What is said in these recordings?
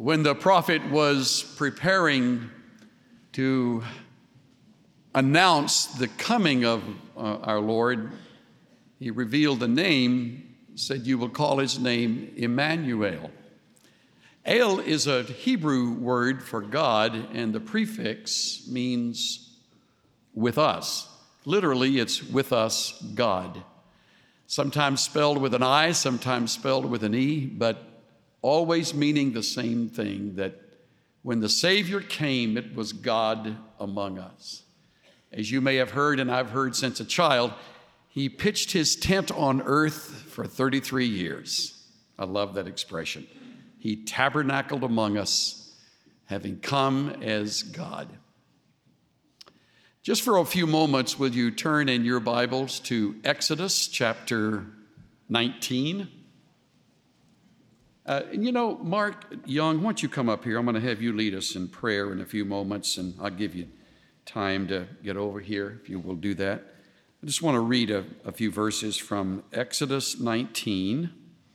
When the prophet was preparing to announce the coming of our Lord, he revealed the name, said, "You will call his name Emmanuel." El is a Hebrew word for God, and the prefix means with us. Literally, it's with us, God. Sometimes spelled with an I, sometimes spelled with an E, but always meaning the same thing, that when the Savior came, it was God among us. As you may have heard, and I've heard since a child, he pitched his tent on earth for 33 years. I love that expression. He tabernacled among us, having come as God. Just for a few moments, will you turn in your Bibles to Exodus chapter 19? Mark Young, why don't you come up here? I'm going to have you lead us in prayer in a few moments, and I'll give you time to get over here if you will do that. I just want to read a few verses from Exodus 19,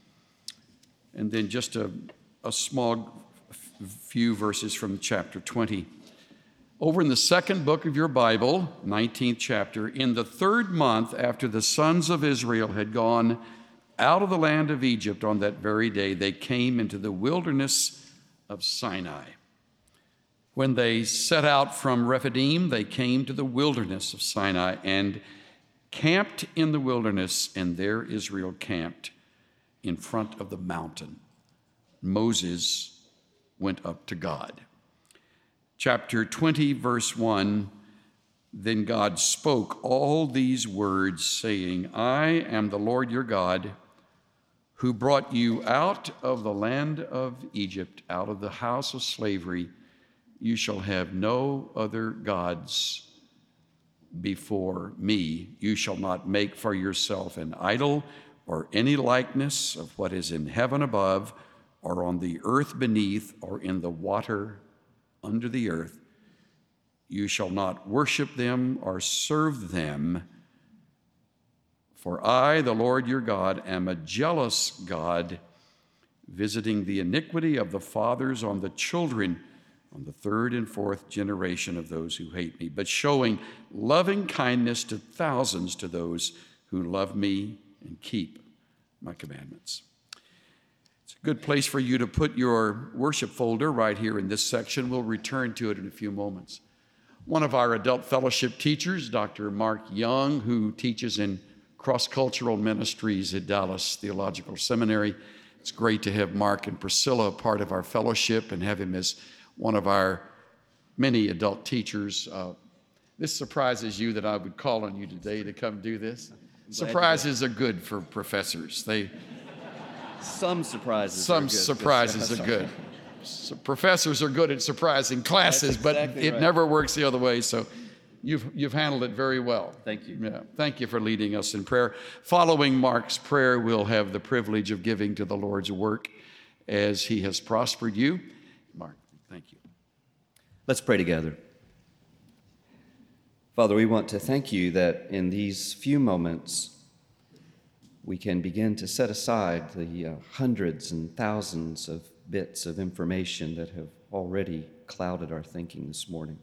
and then just a small few verses from chapter 20. Over in the second book of your Bible, 19th chapter, in the third month after the sons of Israel had gone out of the land of Egypt, on that very day they came into the wilderness of Sinai. When they set out from Rephidim, they came to the wilderness of Sinai and camped in the wilderness, and there Israel camped in front of the mountain. Moses went up to God. Chapter 20, verse 1, then God spoke all these words, saying, I am the Lord your God, who brought you out of the land of Egypt, out of the house of slavery. You shall have no other gods before me. You shall not make for yourself an idol or any likeness of what is in heaven above, or on the earth beneath, or in the water under the earth. You shall not worship them or serve them. For I, the Lord your God, am a jealous God, visiting the iniquity of the fathers on the children, on the third and fourth generation of those who hate me, but showing loving kindness to thousands, to those who love me and keep my commandments. It's a good place for you to put your worship folder right here in this section. We'll return to it in a few moments. One of our adult fellowship teachers, Dr. Mark Young, who teaches in cross-cultural ministries at Dallas Theological Seminary. It's great to have Mark and Priscilla part of our fellowship and have him as one of our many adult teachers. This surprises you that I would call on you today to come do this. Surprises are good for professors. Some surprises are good. So professors are good at surprising classes, but it never works the other way. So you've handled it very well. Thank you. Yeah, thank you for leading us in prayer. Following Mark's prayer, we'll have the privilege of giving to the Lord's work as he has prospered you. Mark, thank you. Let's pray together. Father, we want to thank you that in these few moments we can begin to set aside the hundreds and thousands of bits of information that have already clouded our thinking this morning.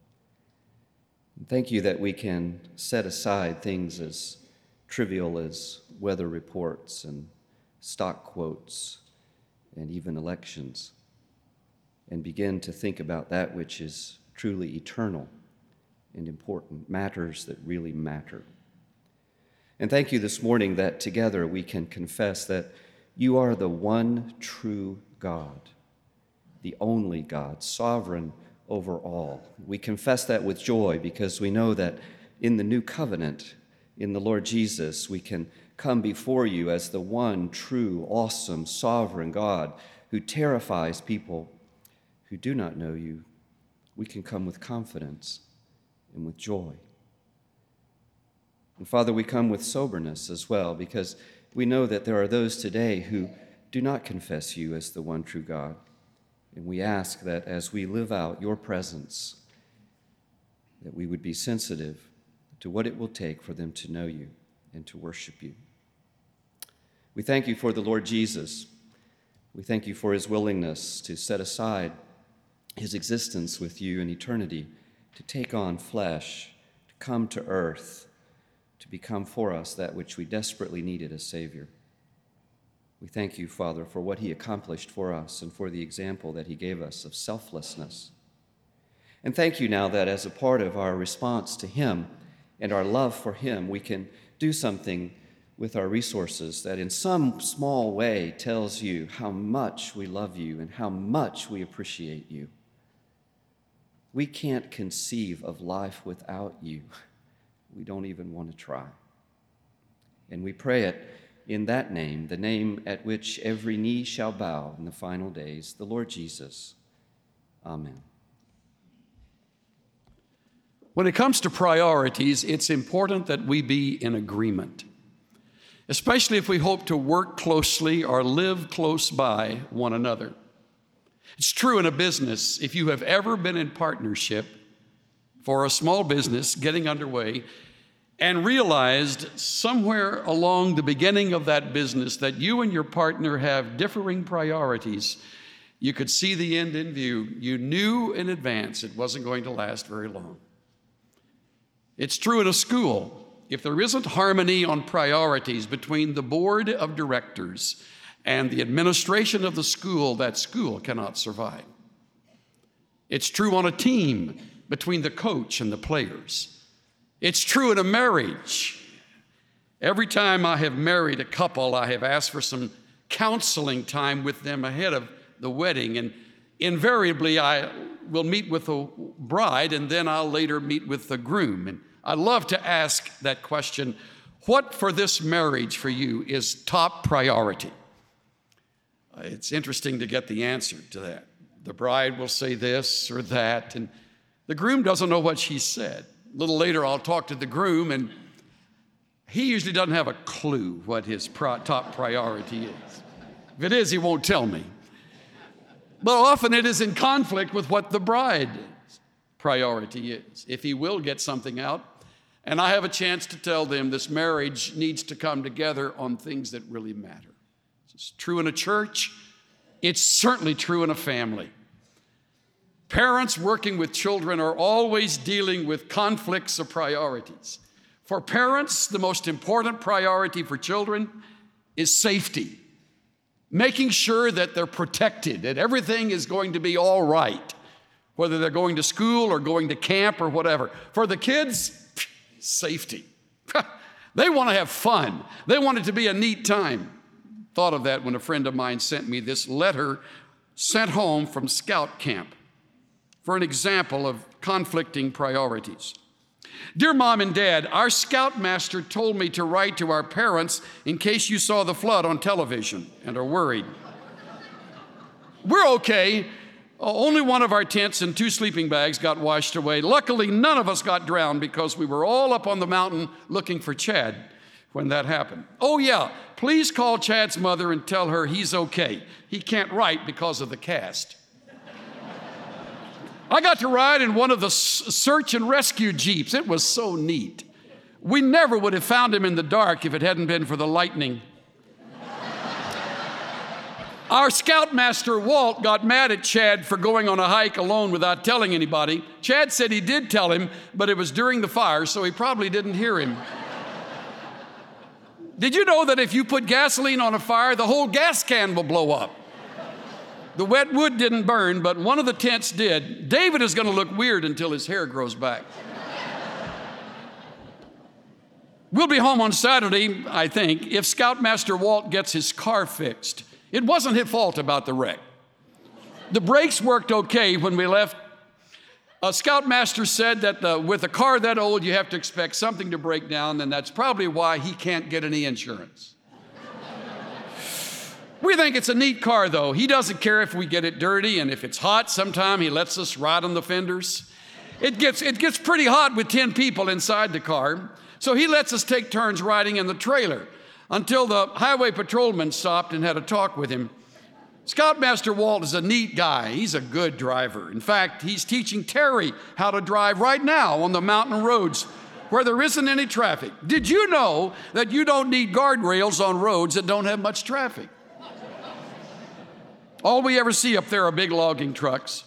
And thank you that we can set aside things as trivial as weather reports and stock quotes and even elections, and begin to think about that which is truly eternal and important, matters that really matter. And thank you this morning that together we can confess that you are the one true God, the only God, sovereign over all. We confess that with joy because we know that in the new covenant, in the Lord Jesus, we can come before you as the one true, awesome, sovereign God who terrifies people who do not know you. We can come with confidence and with joy. And Father, we come with soberness as well, because we know that there are those today who do not confess you as the one true God. And we ask that as we live out your presence, that we would be sensitive to what it will take for them to know you and to worship you. We thank you for the Lord Jesus, We thank you for his willingness to set aside his existence with you in eternity, to take on flesh, to come to earth, to become for us that which we desperately needed as Savior. We thank you, Father, for what he accomplished for us and for the example that he gave us of selflessness. And thank you now that as a part of our response to him and our love for him, we can do something with our resources that in some small way tells you how much we love you and how much we appreciate you. We can't conceive of life without you. We don't even want to try. And we pray it in that name, the name at which every knee shall bow in the final days, the Lord Jesus. Amen. When it comes to priorities, it's important that we be in agreement, especially if we hope to work closely or live close by one another. It's true in a business. If you have ever been in partnership for a small business getting underway and realized somewhere along the beginning of that business that you and your partner have differing priorities, you could see the end in view. You knew in advance it wasn't going to last very long. It's true in a school. If there isn't harmony on priorities between the board of directors and the administration of the school, that school cannot survive. It's true on a team between the coach and the players. It's true in a marriage. Every time I have married a couple, I have asked for some counseling time with them ahead of the wedding, and invariably I will meet with the bride and then I'll later meet with the groom. And I love to ask that question, what for this marriage for you is top priority? It's interesting to get the answer to that. The bride will say this or that, and the groom doesn't know what she said. A little later, I'll talk to the groom, and he usually doesn't have a clue what his top priority is. If it is, he won't tell me. But often it is in conflict with what the bride's priority is. If he will get something out, and I have a chance to tell them this marriage needs to come together on things that really matter. It's true in a church. It's certainly true in a family. Parents working with children are always dealing with conflicts of priorities. For parents, the most important priority for children is safety, making sure that they're protected, that everything is going to be all right, whether they're going to school or going to camp or whatever. For the kids, safety. They want to have fun. They want it to be a neat time. Thought of that when a friend of mine sent me this letter sent home from scout camp for an example of conflicting priorities. Dear Mom and Dad, our scoutmaster told me to write to our parents in case you saw the flood on television and are worried. We're okay. Only one of our tents and 2 sleeping bags got washed away. Luckily, none of us got drowned because we were all up on the mountain looking for Chad when that happened. Oh yeah, please call Chad's mother and tell her he's okay. He can't write because of the cast. I got to ride in one of the search and rescue Jeeps. It was so neat. We never would have found him in the dark if it hadn't been for the lightning. Our scoutmaster, Walt, got mad at Chad for going on a hike alone without telling anybody. Chad said he did tell him, but it was during the fire, so he probably didn't hear him. Did you know that if you put gasoline on a fire, the whole gas can will blow up? The wet wood didn't burn, but one of the tents did. David is going to look weird until his hair grows back. We'll be home on Saturday, I think, if Scoutmaster Walt gets his car fixed. It wasn't his fault about the wreck. The brakes worked okay when we left. A Scoutmaster said that with a car that old, you have to expect something to break down, and that's probably why he can't get any insurance. We think it's a neat car, though. He doesn't care if we get it dirty, and if it's hot sometime, he lets us ride on the fenders. It gets pretty hot with 10 people inside the car, so he lets us take turns riding in the trailer until the highway patrolman stopped and had a talk with him. Scoutmaster Walt is a neat guy. He's a good driver. In fact, he's teaching Terry how to drive right now on the mountain roads where there isn't any traffic. Did you know that you don't need guardrails on roads that don't have much traffic? All we ever see up there are big logging trucks.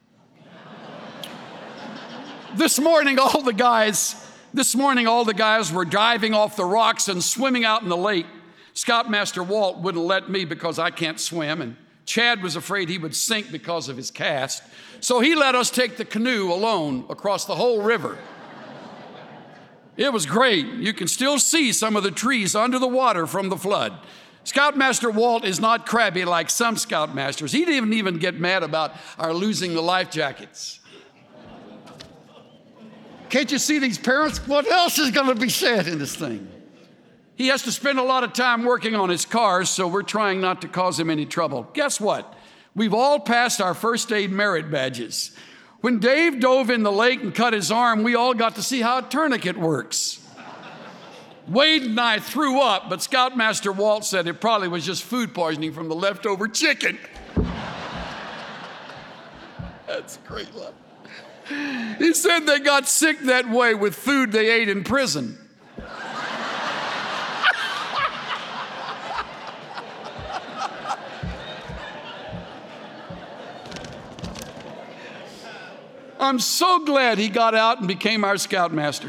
This morning, all the guys were diving off the rocks and swimming out in the lake. Scoutmaster Walt wouldn't let me because I can't swim, and Chad was afraid he would sink because of his cast. So he let us take the canoe alone across the whole river. It was great. You can still see some of the trees under the water from the flood. Scoutmaster Walt is not crabby like some scoutmasters. He didn't even get mad about our losing the life jackets. Can't you see these parents? What else is going to be said in this thing? He has to spend a lot of time working on his cars, so we're trying not to cause him any trouble. Guess what? We've all passed our first aid merit badges. When Dave dove in the lake and cut his arm, we all got to see how a tourniquet works. Wade and I threw up, but Scoutmaster Walt said it probably was just food poisoning from the leftover chicken. That's great luck. He said they got sick that way with food they ate in prison. I'm so glad he got out and became our scoutmaster.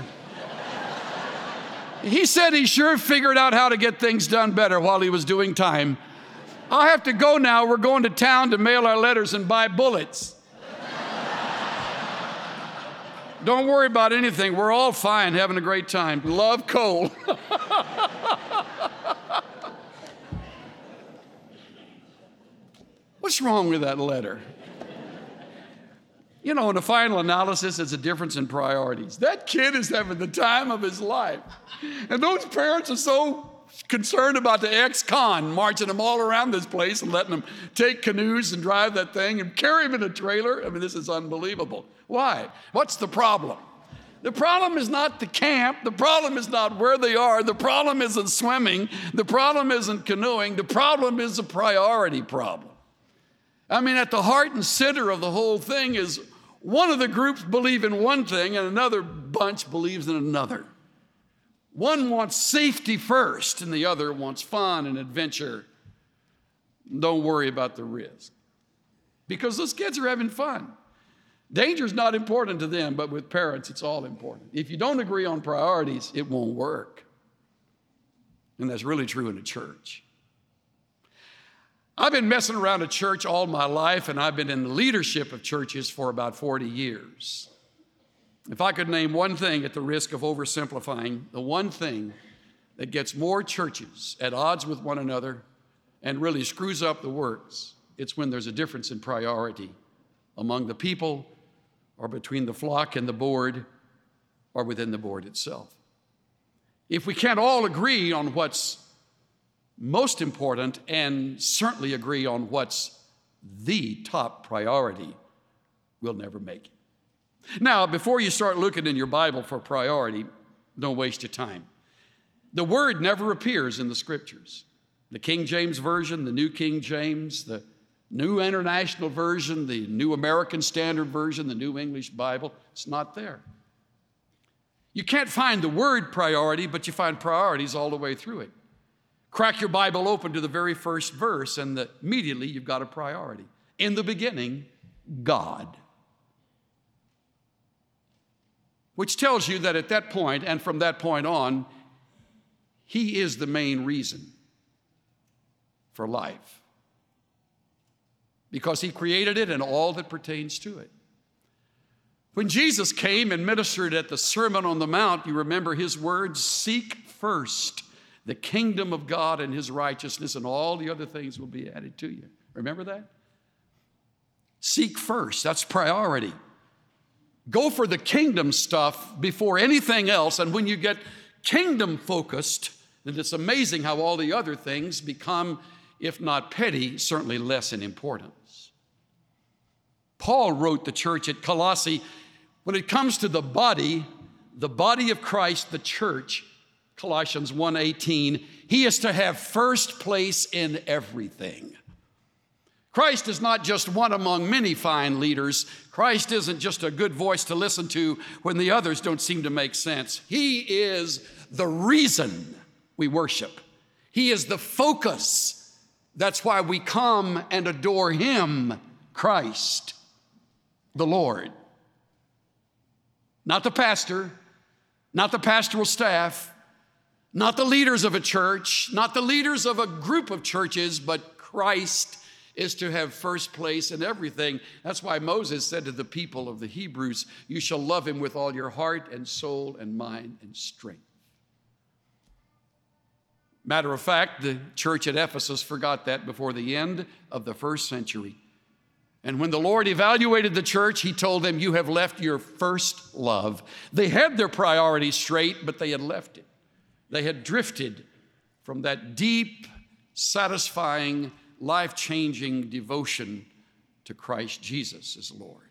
He said he sure figured out how to get things done better while he was doing time. I have to go now. We're going to town to mail our letters and buy bullets. Don't worry about anything. We're all fine, having a great time. Love, Cole. What's wrong with that letter? You know, in the final analysis, it's a difference in priorities. That kid is having the time of his life. And those parents are so concerned about the ex-con marching them all around this place and letting them take canoes and drive that thing and carry them in a trailer. I mean, this is unbelievable. Why? What's the problem? The problem is not the camp. The problem is not where they are. The problem isn't swimming. The problem isn't canoeing. The problem is a priority problem. I mean, at the heart and center of the whole thing is one of the groups believe in one thing and another bunch believes in another. One wants safety first and the other wants fun and adventure. Don't worry about the risk. Because those kids are having fun. Danger is not important to them, but with parents, it's all important. If you don't agree on priorities, it won't work. And that's really true in a church. I've been messing around a church all my life, and I've been in the leadership of churches for about 40 years. If I could name one thing at the risk of oversimplifying, the one thing that gets more churches at odds with one another and really screws up the works, it's when there's a difference in priority among the people or between the flock and the board or within the board itself. If we can't all agree on what's most important and certainly agree on what's the top priority, we'll never make it. Now, before you start looking in your Bible for priority, don't waste your time. The word never appears in the scriptures. The King James Version, the New King James, the New International Version, the New American Standard Version, the New English Bible, it's not there. You can't find the word priority, but you find priorities all the way through it. Crack your Bible open to the very first verse, and immediately you've got a priority. In the beginning, God. Which tells you that at that point, and from that point on, He is the main reason for life. Because He created it and all that pertains to it. When Jesus came and ministered at the Sermon on the Mount, you remember His words, seek first the kingdom of God and His righteousness, and all the other things will be added to you. Remember that? Seek first, that's priority. Go for the kingdom stuff before anything else, and when you get kingdom focused, then it's amazing how all the other things become, if not petty, certainly less in importance. Paul wrote the church at Colossae, when it comes to the body of Christ, the church, Colossians 1:18, He is to have first place in everything. Christ is not just one among many fine leaders. Christ isn't just a good voice to listen to when the others don't seem to make sense. He is the reason we worship. He is the focus That's why we come and adore him, Christ, the Lord. Not the pastor, not the pastoral staff, not the leaders of a church, not the leaders of a group of churches, but Christ is to have first place in everything. That's why Moses said to the people of the Hebrews, you shall love him with all your heart and soul and mind and strength. Matter of fact, the church at Ephesus forgot that before the end of the first century. And when the Lord evaluated the church, he told them, you have left your first love. They had their priorities straight, but they had left it. They had drifted from that deep, satisfying, life-changing devotion to Christ Jesus as Lord.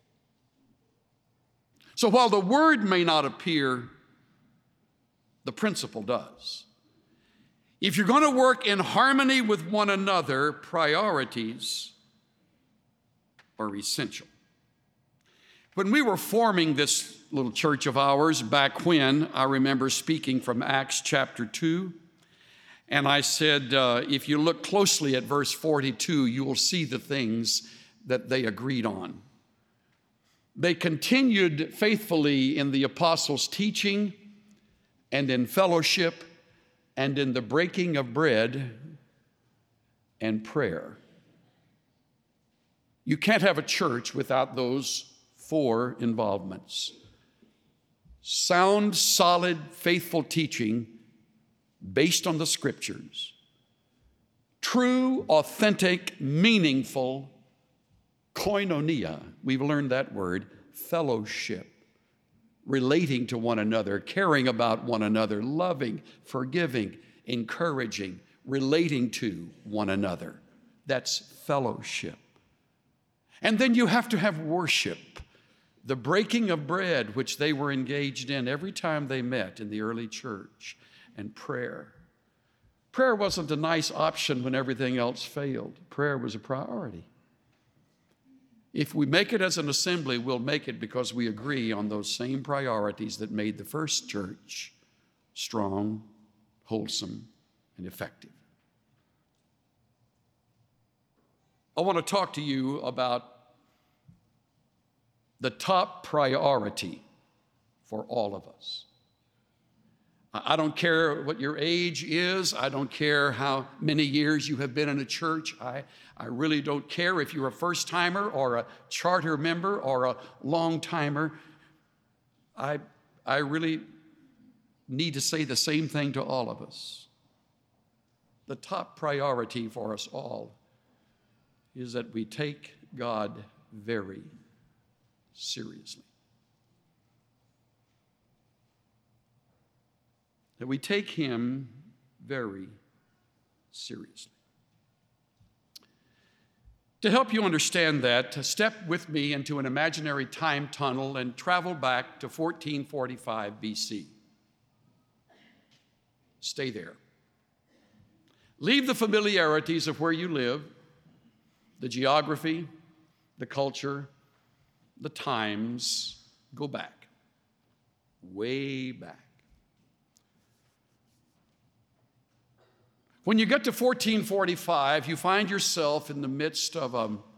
So while the word may not appear, the principle does. If you're going to work in harmony with one another, priorities are essential. When we were forming this little church of ours back when, I remember speaking from Acts chapter 2, and I said, if you look closely at verse 42, you will see the things that they agreed on. They continued faithfully in the apostles' teaching and in fellowship and in the breaking of bread and prayer. You can't have a church without those four involvements. Sound, solid, faithful teaching based on the scriptures. True, authentic, meaningful koinonia. We've learned that word, fellowship. Relating to one another, caring about one another, loving, forgiving, encouraging, relating to one another. That's fellowship. And then you have to have worship, the breaking of bread, which they were engaged in every time they met in the early church, and prayer. Prayer wasn't a nice option when everything else failed. Prayer was a priority. If we make it as an assembly, we'll make it because we agree on those same priorities that made the first church strong, wholesome, and effective. I want to talk to you about the top priority for all of us. I don't care what your age is. I don't care how many years you have been in a church. I really don't care if you're a first-timer or a charter member or a long-timer. I really need to say the same thing to all of us. The top priority for us all is that we take God very seriously. That we take him very seriously. To help you understand that, step with me into an imaginary time tunnel and travel back to 1445 BC. Stay there. Leave the familiarities of where you live, the geography, the culture, the times. Go back, way back. When you get to 1445, you find yourself in the midst of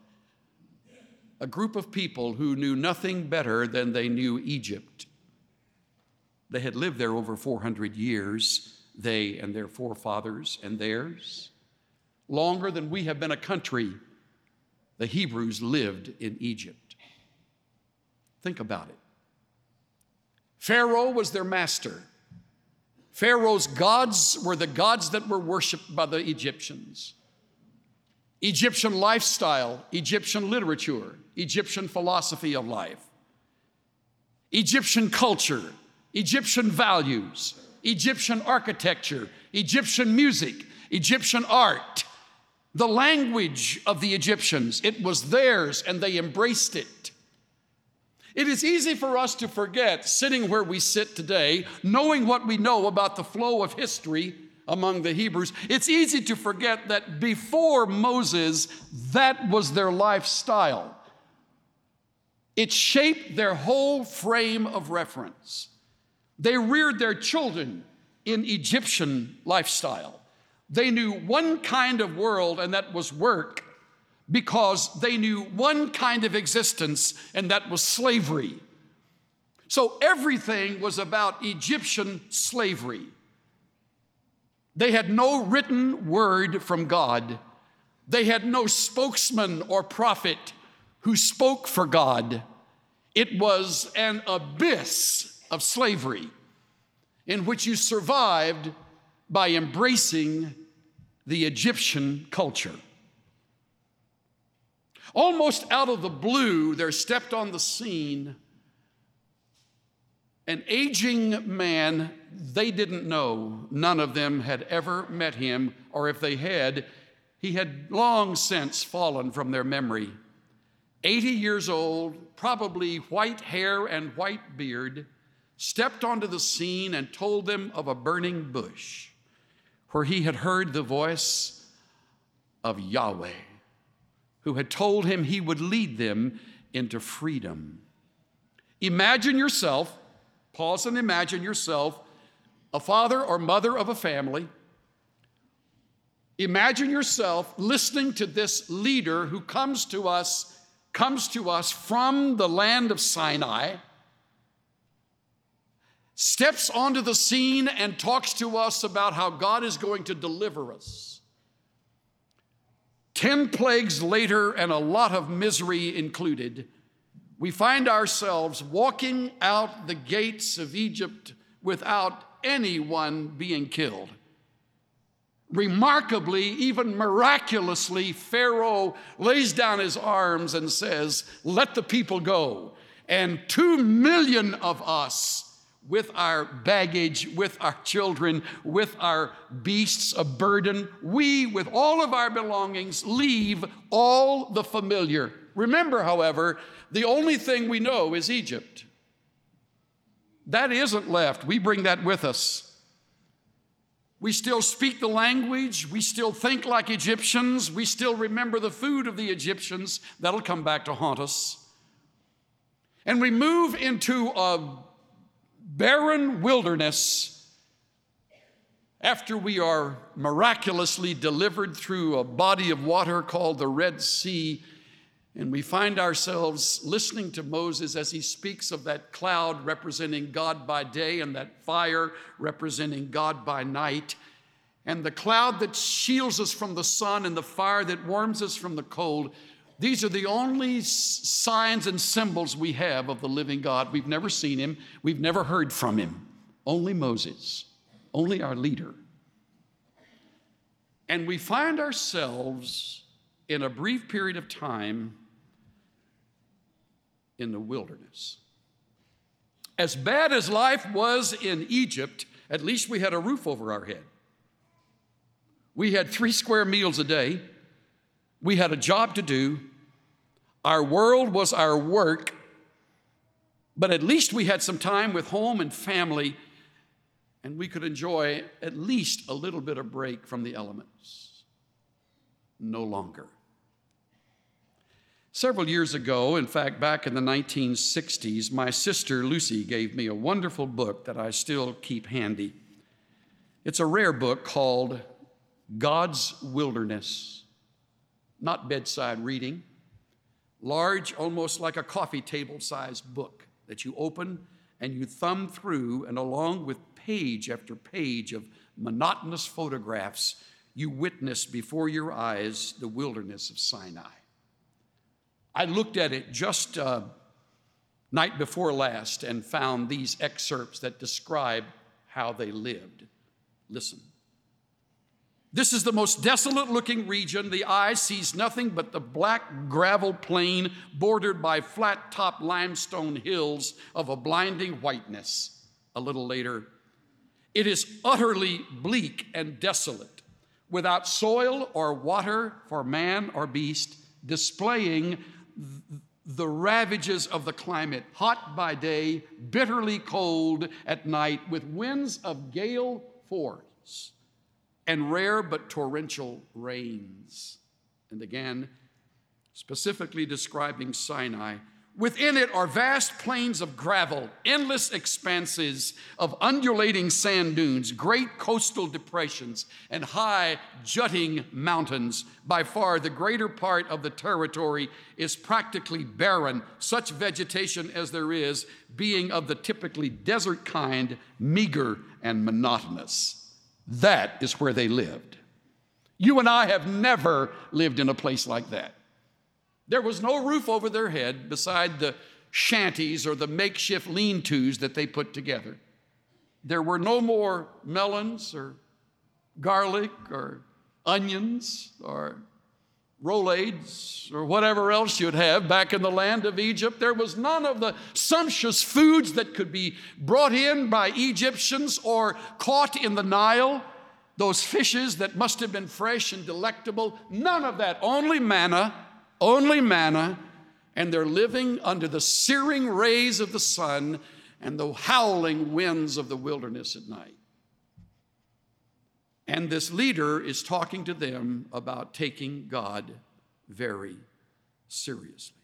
a group of people who knew nothing better than they knew Egypt. They had lived there over 400 years, they and their forefathers and theirs. Longer than we have been a country, the Hebrews lived in Egypt. Think about it. Pharaoh was their master. Pharaoh's gods were the gods that were worshiped by the Egyptians. Egyptian lifestyle, Egyptian literature, Egyptian philosophy of life, Egyptian culture, Egyptian values, Egyptian architecture, Egyptian music, Egyptian art, the language of the Egyptians. It was theirs and they embraced it. It is easy for us to forget, sitting where we sit today, knowing what we know about the flow of history among the Hebrews. It's easy to forget that before Moses, that was their lifestyle. It shaped their whole frame of reference. They reared their children in Egyptian lifestyle. They knew one kind of world, and that was work, because they knew one kind of existence, and that was slavery. So everything was about Egyptian slavery. They had no written word from God. They had no spokesman or prophet who spoke for God. It was an abyss of slavery in which you survived by embracing the Egyptian culture. Almost out of the blue, there stepped on the scene an aging man they didn't know. None of them had ever met him, or if they had, he had long since fallen from their memory. 80 years old, probably white hair and white beard, stepped onto the scene and told them of a burning bush where he had heard the voice of Yahweh, who had told him he would lead them into freedom. Imagine yourself, pause and imagine yourself, a father or mother of a family. Imagine yourself listening to this leader who comes to us from the land of Sinai, steps onto the scene and talks to us about how God is going to deliver us. 10 plagues later, and a lot of misery included, we find ourselves walking out the gates of Egypt without anyone being killed. Remarkably, even miraculously, Pharaoh lays down his arms and says, "Let the people go." And 2 million of us, with our baggage, with our children, with our beasts of burden, we, with all of our belongings, leave all the familiar. Remember, however, the only thing we know is Egypt. That isn't left. We bring that with us. We still speak the language. We still think like Egyptians. We still remember the food of the Egyptians. That'll come back to haunt us. And we move into a barren wilderness after we are miraculously delivered through a body of water called the Red Sea. And we find ourselves listening to Moses as he speaks of that cloud representing God by day and that fire representing God by night, and the cloud that shields us from the sun and the fire that warms us from the cold. These are the only signs and symbols we have of the living God. We've never seen him. We've never heard from him. Only Moses, only our leader. And we find ourselves in a brief period of time in the wilderness. As bad as life was in Egypt, at least we had a roof over our head. We had 3 square meals a day. We had a job to do. Our world was our work, but at least we had some time with home and family, and we could enjoy at least a little bit of break from the elements. No longer. Several years ago, in fact, back in the 1960s, my sister Lucy gave me a wonderful book that I still keep handy. It's a rare book called God's Wilderness. Not bedside reading, large, almost like a coffee table-sized book that you open and you thumb through, and along with page after page of monotonous photographs, you witness before your eyes the wilderness of Sinai. I looked at it just night before last and found these excerpts that describe how they lived. Listen. This is the most desolate looking region. The eye sees nothing but the black gravel plain bordered by flat top limestone hills of a blinding whiteness. A little later, it is utterly bleak and desolate, without soil or water for man or beast, displaying the ravages of the climate, hot by day, bitterly cold at night, with winds of gale force and rare but torrential rains. And again, specifically describing Sinai, Within it are vast plains of gravel, endless expanses of undulating sand dunes, great coastal depressions, and high jutting mountains. By far, the greater part of the territory is practically barren, such vegetation as there is being of the typically desert kind, meager and monotonous. That is where they lived. You and I have never lived in a place like that. There was no roof over their head beside the shanties or the makeshift lean-tos that they put together. There were no more melons or garlic or onions or rollades or whatever else you'd have back in the land of Egypt. There was none of the sumptuous foods that could be brought in by Egyptians or caught in the Nile, those fishes that must have been fresh and delectable. None of that, only manna, and they're living under the searing rays of the sun and the howling winds of the wilderness at night. And this leader is talking to them about taking God very seriously.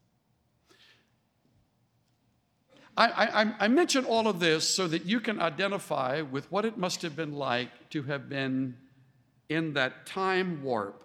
I mention all of this so that you can identify with what it must have been like to have been in that time warp,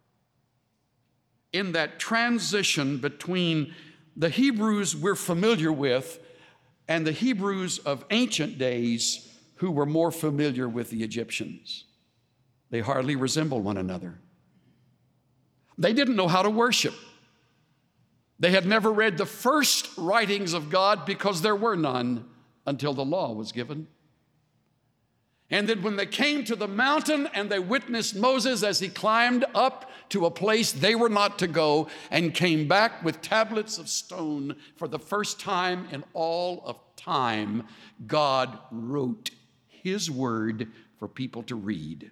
in that transition between the Hebrews we're familiar with and the Hebrews of ancient days who were more familiar with the Egyptians. They hardly resemble one another. They didn't know how to worship. They had never read the first writings of God because there were none until the law was given. And then when they came to the mountain and they witnessed Moses as he climbed up to a place they were not to go and came back with tablets of stone for the first time in all of time, God wrote his word for people to read.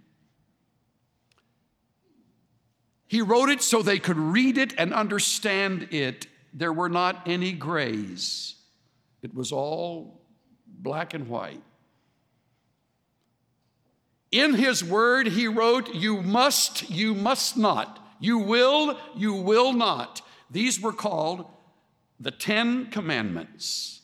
He wrote it so they could read it and understand it. There were not any grays. It was all black and white. In his word, he wrote, you must not. You will not. These were called the 10 Commandments.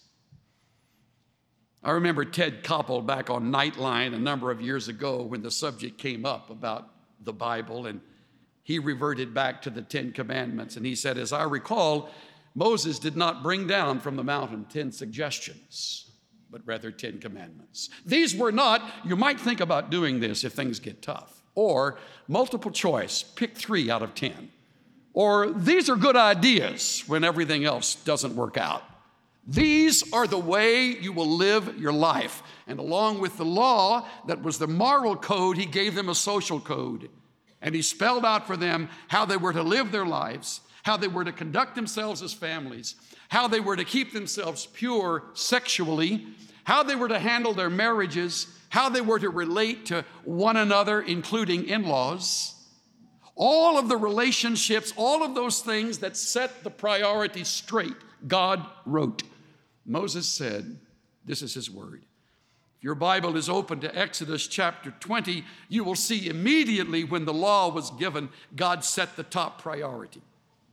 I remember Ted Koppel back on Nightline a number of years ago when the subject came up about the Bible, and he reverted back to the 10 Commandments. And he said, as I recall, Moses did not bring down from the mountain 10 suggestions, but rather 10 commandments. These were not, you might think about doing this if things get tough, or multiple choice, pick 3 out of 10. Or these are good ideas when everything else doesn't work out. These are the way you will live your life. And along with the law that was the moral code, he gave them a social code. And he spelled out for them how they were to live their lives, how they were to conduct themselves as families, how they were to keep themselves pure sexually, how they were to handle their marriages, how they were to relate to one another, including in-laws. All of the relationships, all of those things that set the priorities straight, God wrote. Moses said, this is his word. If your Bible is open to Exodus chapter 20, you will see immediately when the law was given, God set the top priority.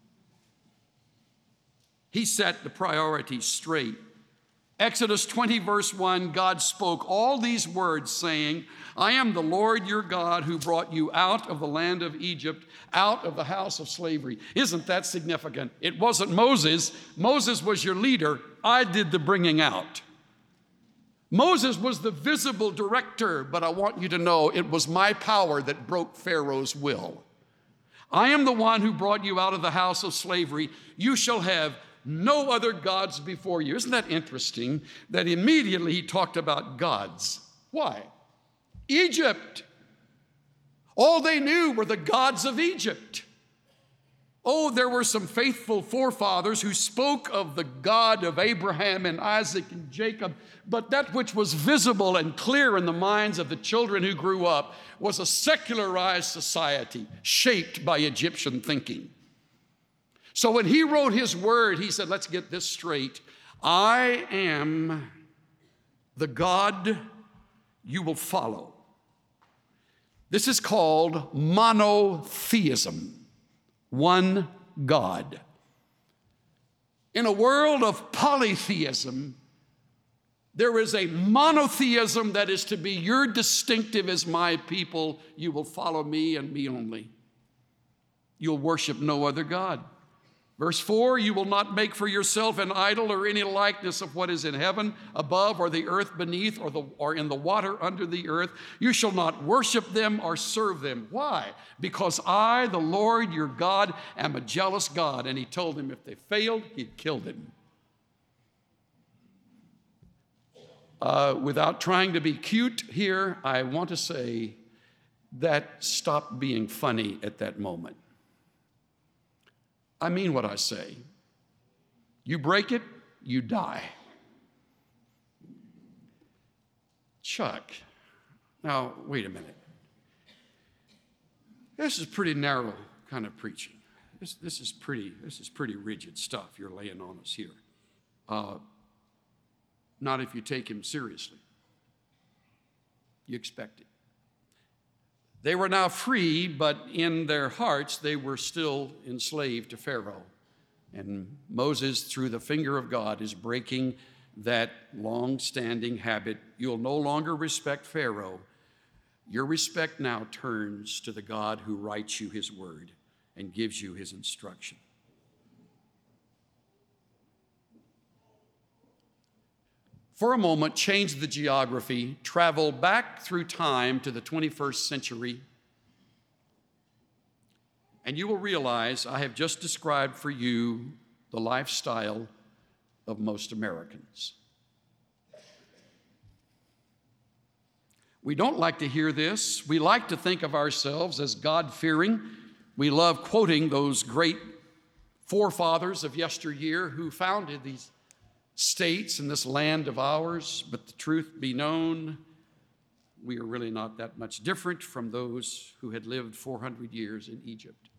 He set the priorities straight. Exodus 20, verse 1, God spoke all these words, saying, I am the Lord your God who brought you out of the land of Egypt, out of the house of slavery. Isn't that significant? It wasn't Moses. Moses was your leader. I did the bringing out. Moses was the visible director, but I want you to know it was my power that broke Pharaoh's will. I am the one who brought you out of the house of slavery. You shall have no other gods before you. Isn't that interesting that immediately he talked about gods? Why? Egypt. All they knew were the gods of Egypt. Oh, there were some faithful forefathers who spoke of the God of Abraham and Isaac and Jacob, but that which was visible and clear in the minds of the children who grew up was a secularized society shaped by Egyptian thinking. So when he wrote his word, he said, let's get this straight. I am the God you will follow. This is called monotheism, one God. In a world of polytheism, there is a monotheism that is to be your distinctive as my people. You will follow me and me only. You'll worship no other God. Verse 4, you will not make for yourself an idol or any likeness of what is in heaven above or the earth beneath or in the water under the earth. You shall not worship them or serve them. Why? Because I, the Lord your God, am a jealous God. And he told them if they failed, he'd kill them. Without trying to be cute here, I want to say that stopped being funny at that moment. I mean what I say. You break it, you die. Chuck, now wait a minute. This is pretty narrow kind of preaching. This is pretty rigid stuff you're laying on us here. Not if you take him seriously. You expect it. They were now free, but in their hearts they were still enslaved to Pharaoh. And Moses, through the finger of God, is breaking that long-standing habit. You'll no longer respect Pharaoh. Your respect now turns to the God who writes you his word and gives you his instruction. For a moment, change the geography, travel back through time to the 21st century, and you will realize I have just described for you the lifestyle of most Americans. We don't like to hear this. We like to think of ourselves as God-fearing. We love quoting those great forefathers of yesteryear who founded these states in this land of ours, but the truth be known, we are really not that much different from those who had lived 400 years in Egypt.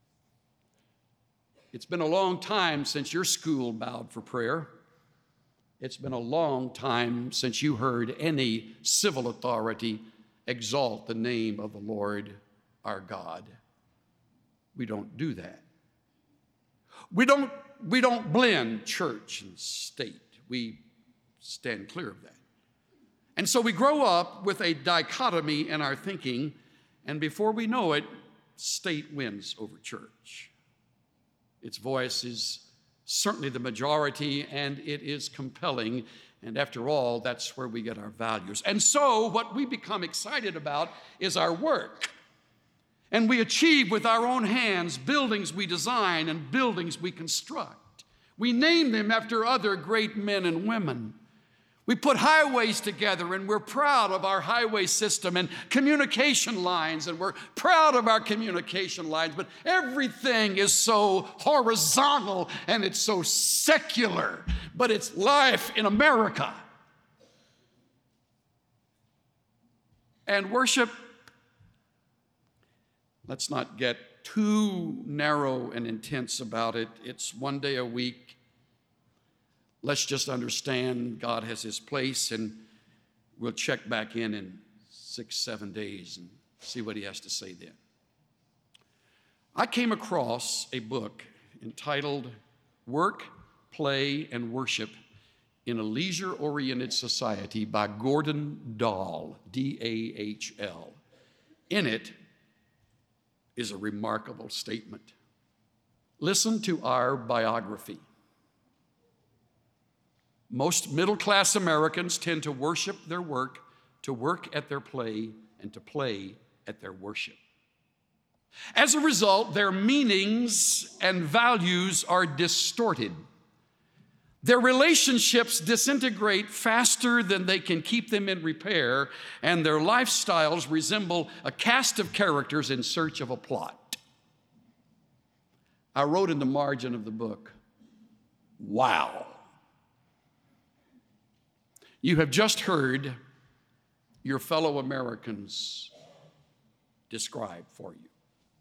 It's been a long time since your school bowed for prayer. It's been a long time since you heard any civil authority exalt the name of the Lord our God. We don't do that. We don't blend church and state. We stand clear of that. And so we grow up with a dichotomy in our thinking, and before we know it, state wins over church. Its voice is certainly the majority, and it is compelling, and after all, that's where we get our values. And so what we become excited about is our work. And we achieve with our own hands buildings we design and buildings we construct. We name them after other great men and women. We put highways together, and we're proud of our highway system and communication lines, and we're proud of our communication lines, but everything is so horizontal and it's so secular, but it's life in America. And worship, let's not get too narrow and intense about it. It's one day a week. Let's just understand God has his place, and we'll check back in 6-7 days and see what he has to say then. I came across a book entitled Work, Play, and Worship in a Leisure-Oriented Society by Gordon Dahl, D-A-H-L. In it is a remarkable statement. Listen to our biography. Most middle-class Americans tend to worship their work, to work at their play, and to play at their worship. As a result, their meanings and values are distorted. Their relationships disintegrate faster than they can keep them in repair, and their lifestyles resemble a cast of characters in search of a plot. I wrote in the margin of the book, wow. You have just heard your fellow Americans describe for you.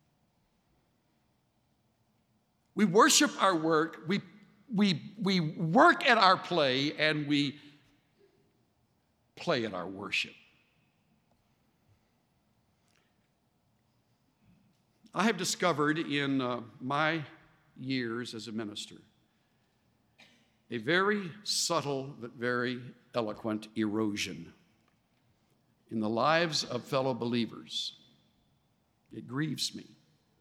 We worship our work, we work at our play, and we play at our worship. I have discovered in my years as a minister a very subtle but very eloquent erosion in the lives of fellow believers. It grieves me.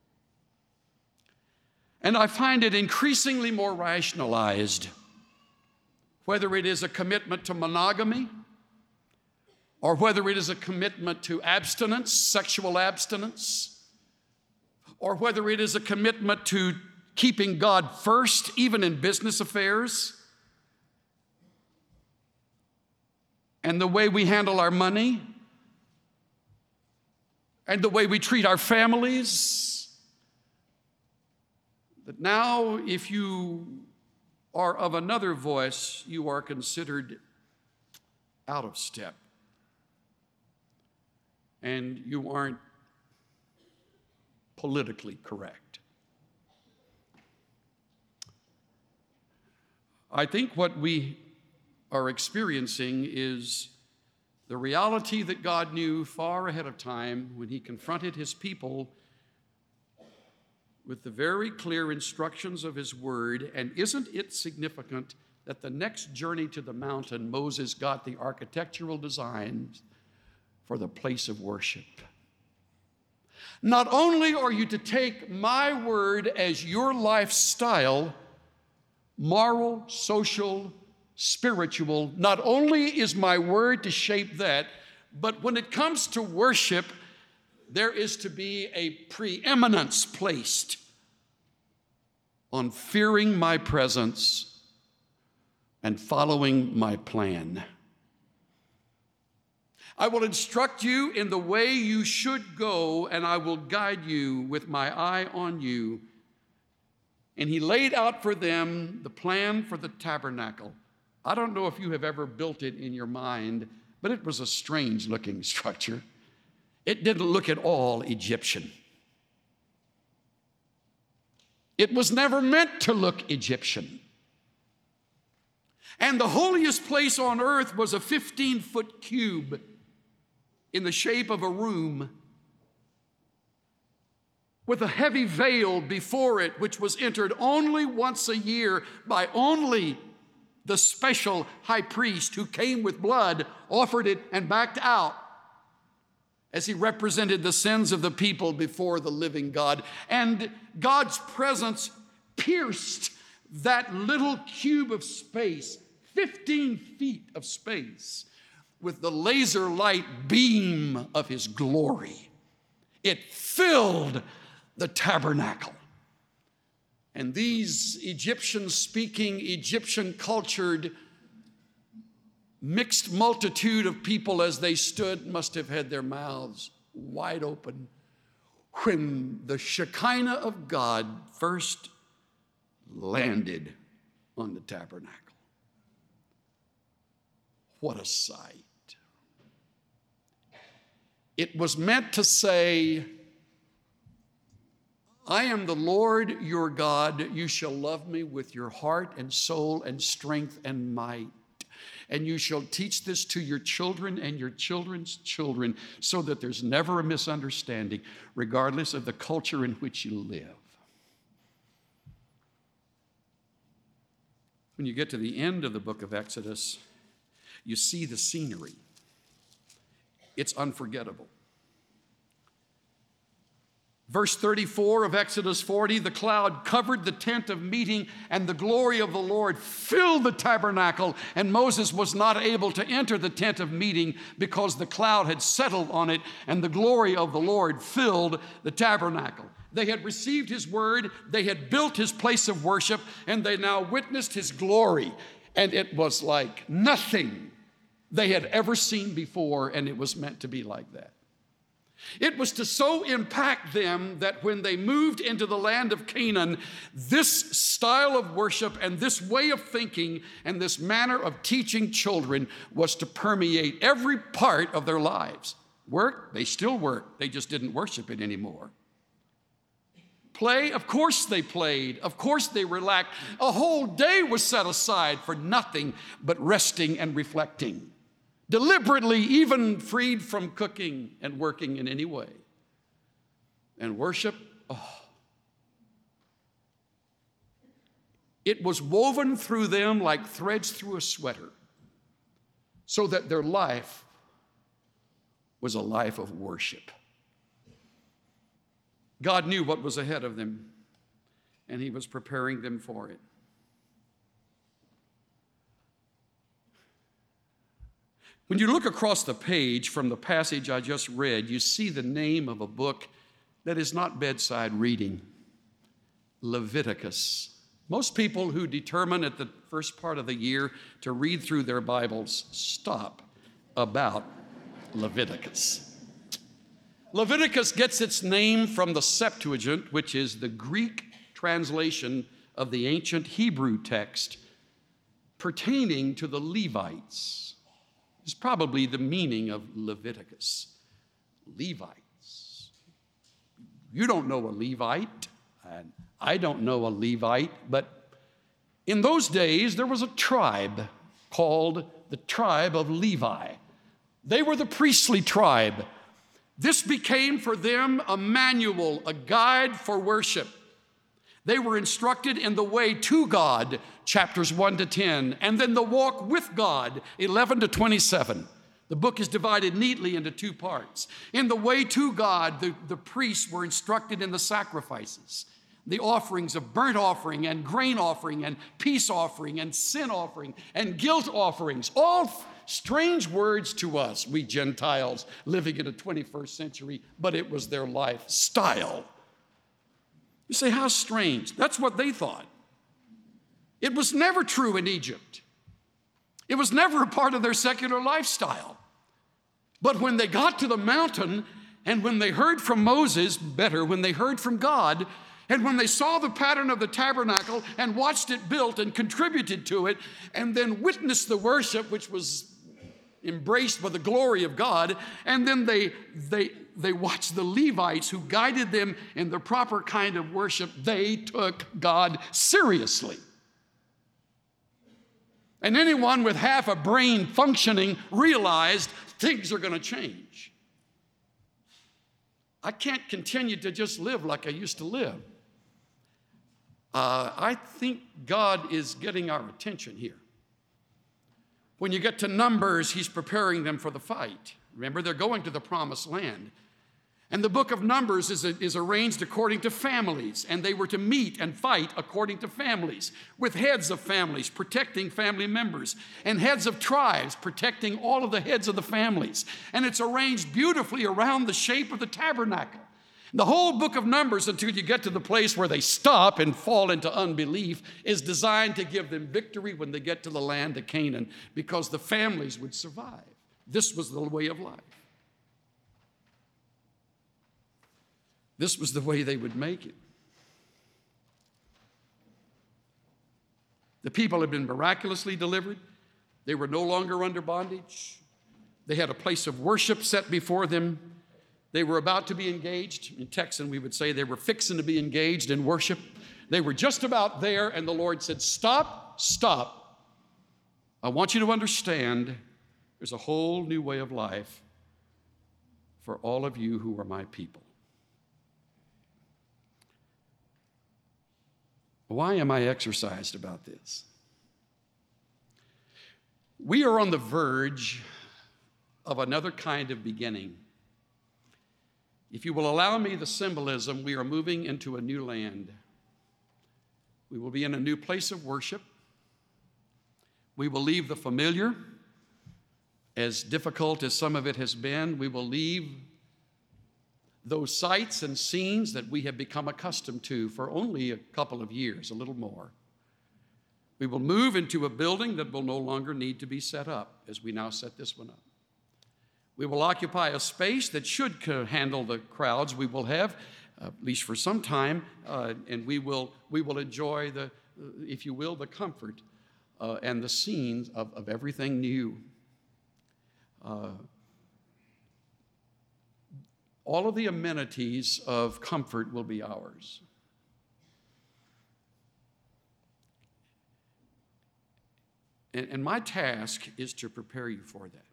And I find it increasingly more rationalized, whether it is a commitment to monogamy or whether it is a commitment to abstinence, sexual abstinence, or whether it is a commitment to keeping God first, even in business affairs, and the way we handle our money, and the way we treat our families, that now if you are of another voice, you are considered out of step. And you aren't politically correct. I think what we are experiencing is the reality that God knew far ahead of time when he confronted his people with the very clear instructions of his word. And isn't it significant that the next journey to the mountain, Moses got the architectural designs for the place of worship? Not only are you to take my word as your lifestyle, moral, social, spiritual, not only is my word to shape that, but when it comes to worship, there is to be a preeminence placed on fearing my presence and following my plan. I will instruct you in the way you should go, and I will guide you with my eye on you. And he laid out for them the plan for the tabernacle. I don't know if you have ever built it in your mind, but it was a strange-looking structure. It didn't look at all Egyptian. It was never meant to look Egyptian. And the holiest place on earth was a 15-foot cube in the shape of a room with a heavy veil before it, which was entered only once a year by only the special high priest who came with blood, offered it, and backed out as he represented the sins of the people before the living God. And God's presence pierced that little cube of space, 15 feet of space, with the laser light beam of his glory. It filled the tabernacle. And these Egyptian-speaking, Egyptian-cultured, mixed multitude of people as they stood must have had their mouths wide open when the Shekinah of God first landed on the tabernacle. What a sight. It was meant to say, I am the Lord your God. You shall love me with your heart and soul and strength and might. And you shall teach this to your children and your children's children, so that there's never a misunderstanding, regardless of the culture in which you live. When you get to the end of the book of Exodus, you see the scenery. It's unforgettable. Verse 34 of Exodus 40, the cloud covered the tent of meeting, and the glory of the Lord filled the tabernacle, and Moses was not able to enter the tent of meeting because the cloud had settled on it, and the glory of the Lord filled the tabernacle. They had received his word, they had built his place of worship, and they now witnessed his glory, and it was like nothing they had ever seen before, and it was meant to be like that. It was to so impact them that when they moved into the land of Canaan, this style of worship and this way of thinking and this manner of teaching children was to permeate every part of their lives. Work, they still work. They just didn't worship it anymore. Play, of course they played. Of course they relaxed. A whole day was set aside for nothing but resting and reflecting. Deliberately, even freed from cooking and working in any way. And worship, It was woven through them like threads through a sweater, so that their life was a life of worship. God knew what was ahead of them, and he was preparing them for it. When you look across the page from the passage I just read, you see the name of a book that is not bedside reading, Leviticus. Most people who determine at the first part of the year to read through their Bibles stop about Leviticus. Leviticus gets its name from the Septuagint, which is the Greek translation of the ancient Hebrew text pertaining to the Levites. It's probably the meaning of Leviticus. Levites. You don't know a Levite, and I don't know a Levite, but in those days there was a tribe called the tribe of Levi. They were the priestly tribe. This became for them a manual, a guide for worship. They were instructed in the way to God, chapters 1 to 10, and then the walk with God, 11 to 27. The book is divided neatly into two parts. In the way to God, the priests were instructed in the sacrifices, the offerings of burnt offering and grain offering and peace offering and sin offering and guilt offerings, all strange words to us, we Gentiles living in the 21st century, but it was their lifestyle. You say, how strange? That's what they thought. It was never true in Egypt. It was never a part of their secular lifestyle. But when they got to the mountain and when they heard from Moses, better, when they heard from God, and when they saw the pattern of the tabernacle and watched it built and contributed to it, and then witnessed the worship, which was embraced by the glory of God, and then they watched the Levites who guided them in the proper kind of worship, they took God seriously. And anyone with half a brain functioning realized things are going to change. I can't continue to just live like I used to live. I think God is getting our attention here. When you get to Numbers, he's preparing them for the fight. Remember, they're going to the promised land. And the book of Numbers is arranged according to families, and they were to meet and fight according to families, with heads of families protecting family members, and heads of tribes protecting all of the heads of the families. And it's arranged beautifully around the shape of the tabernacle. The whole book of Numbers, until you get to the place where they stop and fall into unbelief, is designed to give them victory when they get to the land of Canaan, because the families would survive. This was the way of life. This was the way they would make it. The people had been miraculously delivered. They were no longer under bondage. They had a place of worship set before them. They were about to be engaged. In Texan, we would say they were fixing to be engaged in worship. They were just about there, and the Lord said, stop. I want you to understand there's a whole new way of life for all of you who are my people. Why am I exercised about this? We are on the verge of another kind of beginning. If you will allow me the symbolism, we are moving into a new land. We will be in a new place of worship. We will leave the familiar. As difficult as some of it has been, we will leave those sights and scenes that we have become accustomed to for only a couple of years, a little more. We will move into a building that will no longer need to be set up as we now set this one up. We will occupy a space that should handle the crowds we will have, at least for some time, and we will enjoy the, if you will, the comfort and the scenes of everything new. All of the amenities of comfort will be ours. And my task is to prepare you for that.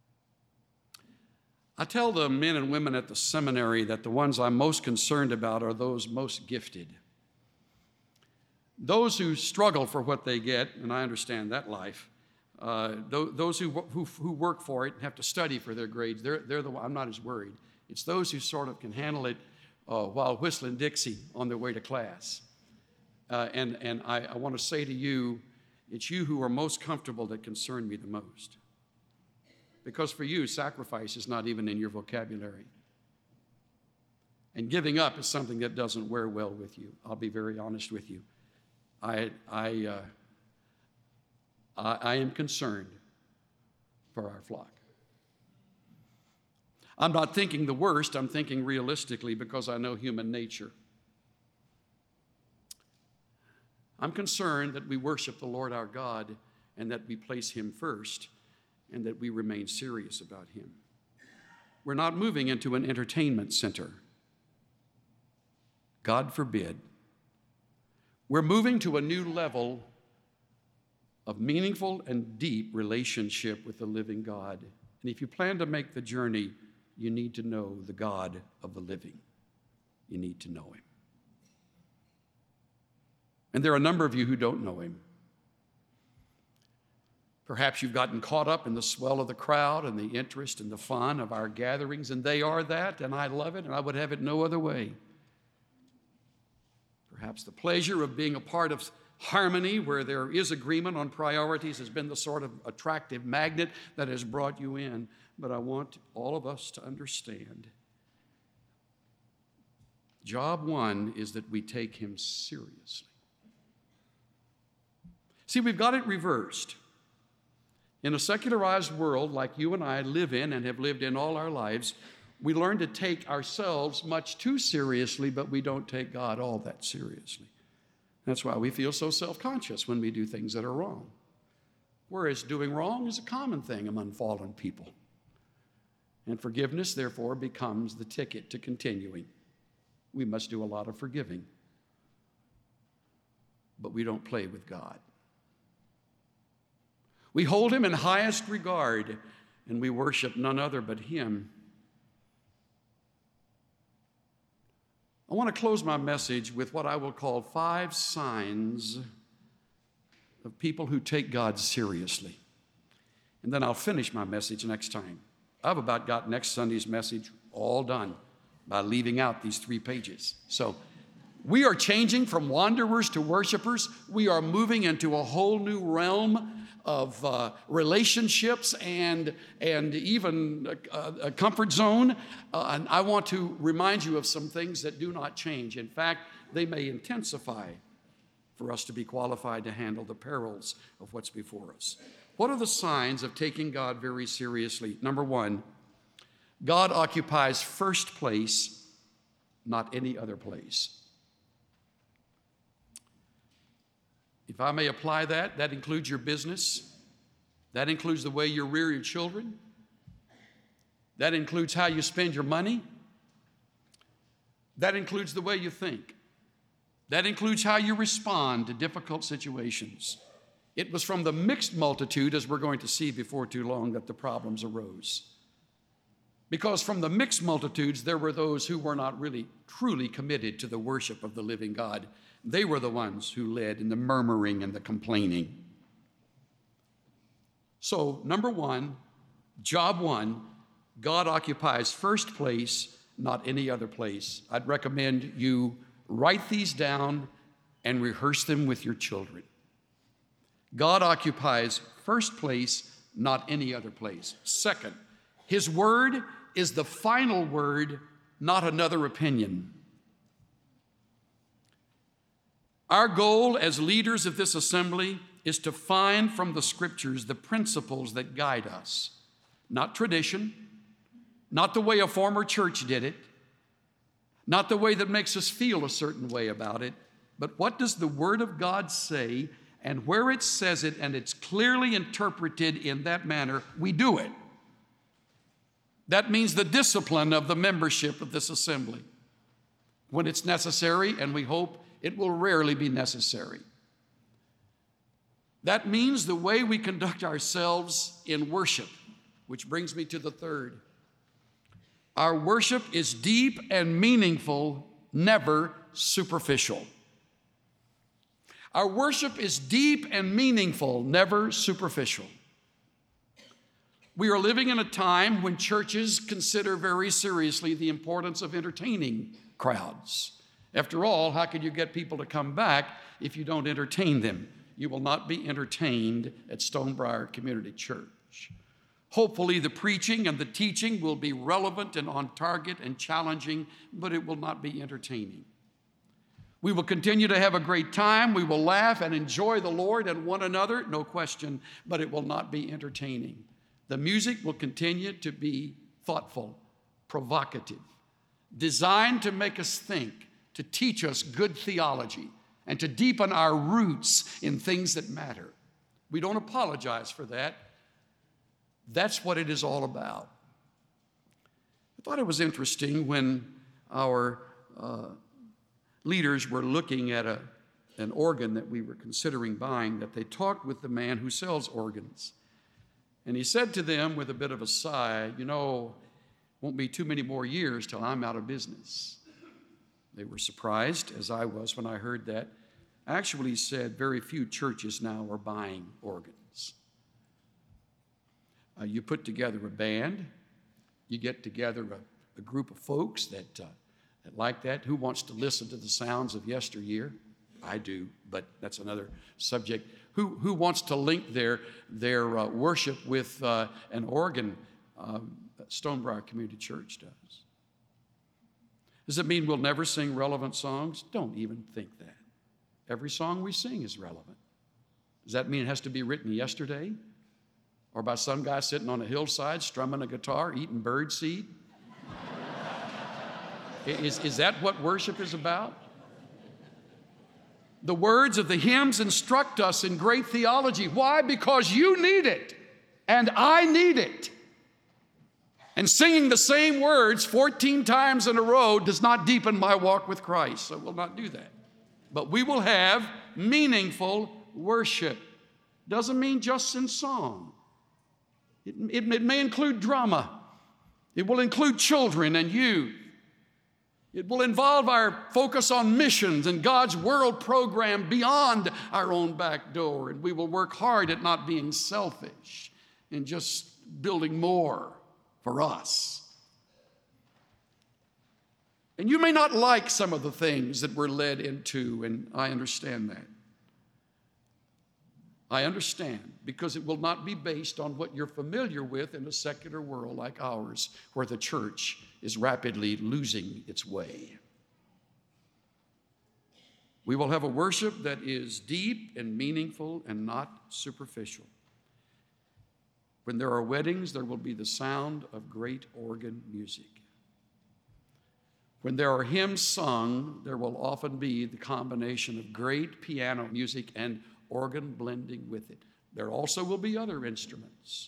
I tell the men and women at the seminary that the ones I'm most concerned about are those most gifted. Those who struggle for what they get, and I understand that life, those who work for it and have to study for their grades, I'm not as worried. It's those who sort of can handle it while whistling Dixie on their way to class. And I want to say to you, it's you who are most comfortable that concern me the most. Because for you, sacrifice is not even in your vocabulary. And giving up is something that doesn't wear well with you. I'll be very honest with you. I am concerned for our flock. I'm not thinking the worst, I'm thinking realistically because I know human nature. I'm concerned that we worship the Lord our God and that we place Him first and that we remain serious about Him. We're not moving into an entertainment center. God forbid. We're moving to a new level of meaningful and deep relationship with the living God. And if you plan to make the journey, you need to know the God of the living. You need to know Him. And there are a number of you who don't know Him. Perhaps you've gotten caught up in the swell of the crowd and the interest and the fun of our gatherings, and they are that, and I love it, and I would have it no other way. Perhaps the pleasure of being a part of harmony where there is agreement on priorities has been the sort of attractive magnet that has brought you in. But I want all of us to understand, job one is that we take Him seriously. See, we've got it reversed. In a secularized world like you and I live in and have lived in all our lives, we learn to take ourselves much too seriously, but we don't take God all that seriously. That's why we feel so self-conscious when we do things that are wrong. Whereas doing wrong is a common thing among fallen people. And forgiveness, therefore, becomes the ticket to continuing. We must do a lot of forgiving, but we don't play with God. We hold Him in highest regard, and we worship none other but Him. I want to close my message with what I will call 5 signs of people who take God seriously. And then I'll finish my message next time. I've about got next Sunday's message all done by leaving out these 3 pages. So we are changing from wanderers to worshipers. We are moving into a whole new realm of relationships and even a comfort zone. And I want to remind you of some things that do not change. In fact, they may intensify for us to be qualified to handle the perils of what's before us. What are the signs of taking God very seriously? Number 1, God occupies first place, not any other place. If I may apply that, that includes your business. That includes the way you rear your children. That includes how you spend your money. That includes the way you think. That includes how you respond to difficult situations. It was from the mixed multitude, as we're going to see before too long, that the problems arose. Because from the mixed multitudes, there were those who were not really truly committed to the worship of the living God. They were the ones who led in the murmuring and the complaining. So, number 1, job 1, God occupies first place, not any other place. I'd recommend you write these down and rehearse them with your children. God occupies first place, not any other place. Second, His word is the final word, not another opinion. Our goal as leaders of this assembly is to find from the Scriptures the principles that guide us. Not tradition, not the way a former church did it, not the way that makes us feel a certain way about it, but what does the Word of God say, and where it says it and it's clearly interpreted in that manner, we do it. That means the discipline of the membership of this assembly. When it's necessary, and we hope it will rarely be necessary. That means the way we conduct ourselves in worship, which brings me to the third. Our worship is deep and meaningful, never superficial. Our worship is deep and meaningful, never superficial. We are living in a time when churches consider very seriously the importance of entertaining crowds. After all, how can you get people to come back if you don't entertain them? You will not be entertained at Stonebriar Community Church. Hopefully, the preaching and the teaching will be relevant and on target and challenging, but it will not be entertaining. We will continue to have a great time. We will laugh and enjoy the Lord and one another, no question, but it will not be entertaining. The music will continue to be thoughtful, provocative, designed to make us think, to teach us good theology, and to deepen our roots in things that matter. We don't apologize for that. That's what it is all about. I thought it was interesting when our leaders were looking at an organ that we were considering buying, that they talked with the man who sells organs. And he said to them with a bit of a sigh, won't be too many more years till I'm out of business. They were surprised, as I was when I heard that. Actually, he said very few churches now are buying organs. You put together a band, you get together a group of folks that like that. Who wants to listen to the sounds of yesteryear? I do, but that's another subject. Who wants to link their worship with an organ? Stonebriar Community Church does. Does it mean we'll never sing relevant songs? Don't even think that. Every song we sing is relevant. Does that mean it has to be written yesterday? Or by some guy sitting on a hillside strumming a guitar, eating bird seed? Is that what worship is about? The words of the hymns instruct us in great theology. Why? Because you need it, and I need it. And singing the same words 14 times in a row does not deepen my walk with Christ, so we'll not do that. But we will have meaningful worship. Doesn't mean just in song. It may include drama. It will include children and youth. It will involve our focus on missions and God's world program beyond our own back door. And we will work hard at not being selfish and just building more for us. And you may not like some of the things that we're led into, and I understand that. I understand, because it will not be based on what you're familiar with in a secular world like ours, where the church is rapidly losing its way. We will have a worship that is deep and meaningful and not superficial. When there are weddings, there will be the sound of great organ music. When there are hymns sung, there will often be the combination of great piano music and organ blending with it. There also will be other instruments.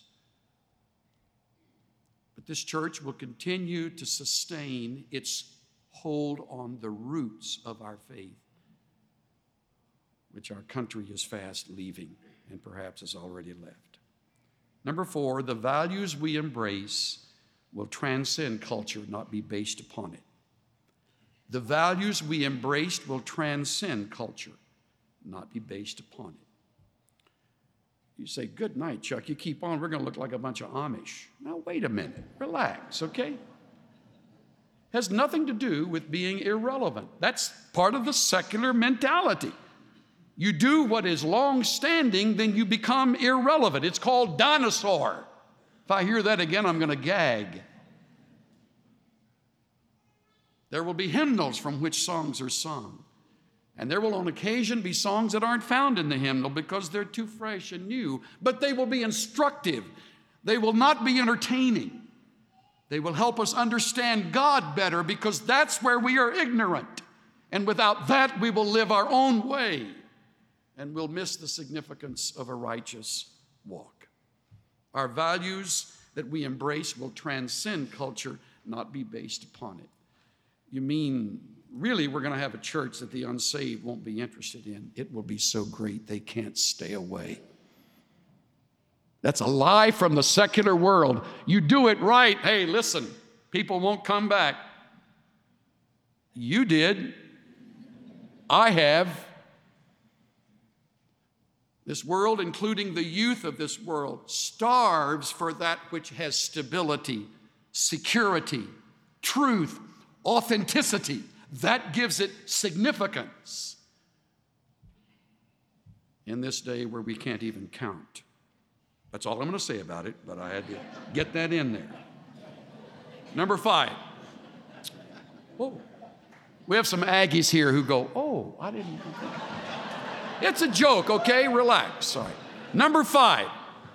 But this church will continue to sustain its hold on the roots of our faith, which our country is fast leaving and perhaps has already left. Number 4, the values we embrace will transcend culture, not be based upon it. The values we embraced will transcend culture, not be based upon it. You say, good night, Chuck. You keep on. We're going to look like a bunch of Amish. Now, wait a minute. Relax, okay? Has nothing to do with being irrelevant. That's part of the secular mentality. You do what is long-standing, then you become irrelevant. It's called dinosaur. If I hear that again, I'm going to gag. There will be hymnals from which songs are sung. And there will on occasion be songs that aren't found in the hymnal because they're too fresh and new. But they will be instructive. They will not be entertaining. They will help us understand God better, because that's where we are ignorant. And without that, we will live our own way. And we'll miss the significance of a righteous walk. Our values that we embrace will transcend culture, not be based upon it. You mean, really, we're going to have a church that the unsaved won't be interested in? It will be so great they can't stay away. That's a lie from the secular world. You do it right. Hey, listen, people won't come back. You did. I have. This world, including the youth of this world, starves for that which has stability, security, truth, authenticity. That gives it significance in this day where we can't even count. That's all I'm going to say about it, but I had to get that in there. Number 5. Oh, we have some Aggies here who go, oh, I didn't. It's a joke, okay? Relax. Sorry. Number 5.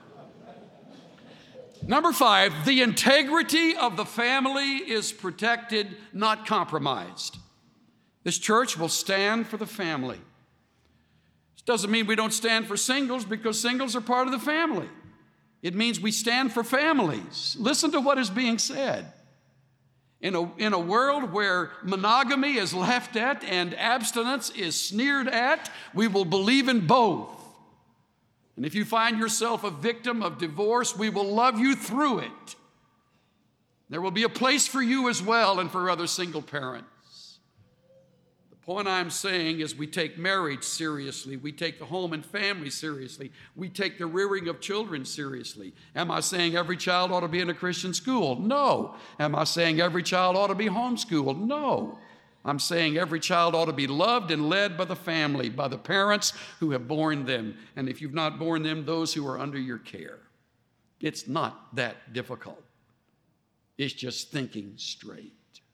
Number 5, the integrity of the family is protected, not compromised. This church will stand for the family. This doesn't mean we don't stand for singles, because singles are part of the family. It means we stand for families. Listen to what is being said. In a world where monogamy is laughed at and abstinence is sneered at, we will believe in both. And if you find yourself a victim of divorce, we will love you through it. There will be a place for you as well and for other single parents. The point I'm saying is we take marriage seriously. We take the home and family seriously. We take the rearing of children seriously. Am I saying every child ought to be in a Christian school? No. Am I saying every child ought to be homeschooled? No. I'm saying every child ought to be loved and led by the family, by the parents who have borne them. And if you've not borne them, those who are under your care. It's not that difficult. It's just thinking straight.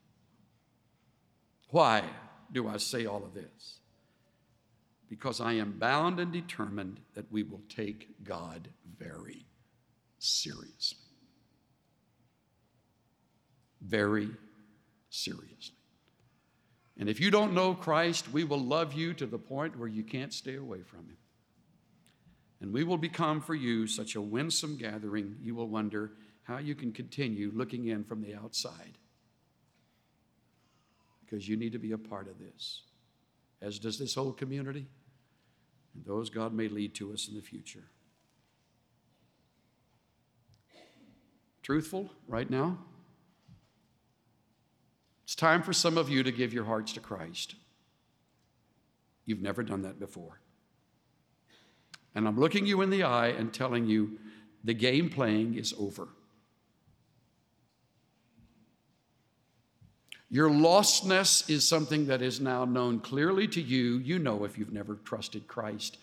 Why do I say all of this? Because I am bound and determined that we will take God very seriously. Very seriously. And if you don't know Christ, we will love you to the point where you can't stay away from him. And we will become for you such a winsome gathering, you will wonder how you can continue looking in from the outside. Because you need to be a part of this, as does this whole community, and those God may lead to us in the future. Truthful right now? It's time for some of you to give your hearts to Christ. You've never done that before. And I'm looking you in the eye and telling you the game playing is over. Your lostness is something that is now known clearly to you. You know if you've never trusted Christ.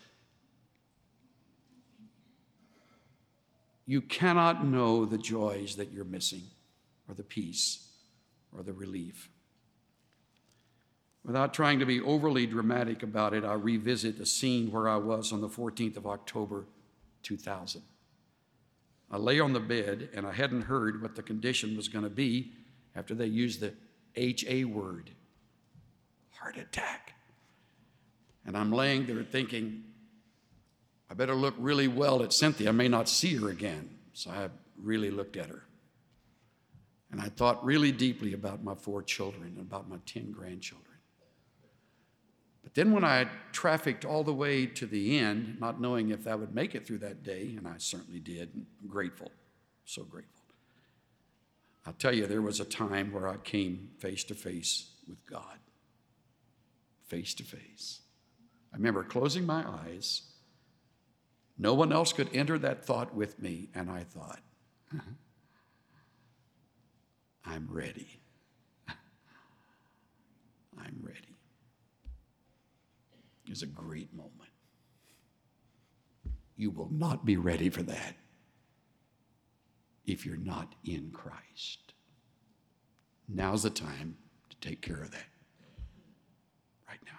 You cannot know the joys that you're missing, or the peace, or the relief. Without trying to be overly dramatic about it, I'll revisit the scene where I was on the 14th of October, 2000. I lay on the bed, and I hadn't heard what the condition was going to be after they used the HA word, heart attack. And I'm laying there thinking, I better look really well at Cynthia. I may not see her again. So I really looked at her. And I thought really deeply about my 4 children and about my 10 grandchildren. But then when I trafficked all the way to the end, not knowing if I would make it through that day, and I certainly did, I'm grateful, so grateful. I'll tell you, there was a time where I came face to face with God. Face to face. I remember closing my eyes. No one else could enter that thought with me, and I thought, I'm ready. I'm ready. It was a great moment. You will not be ready for that if you're not in Christ. Now's the time to take care of that. Right now.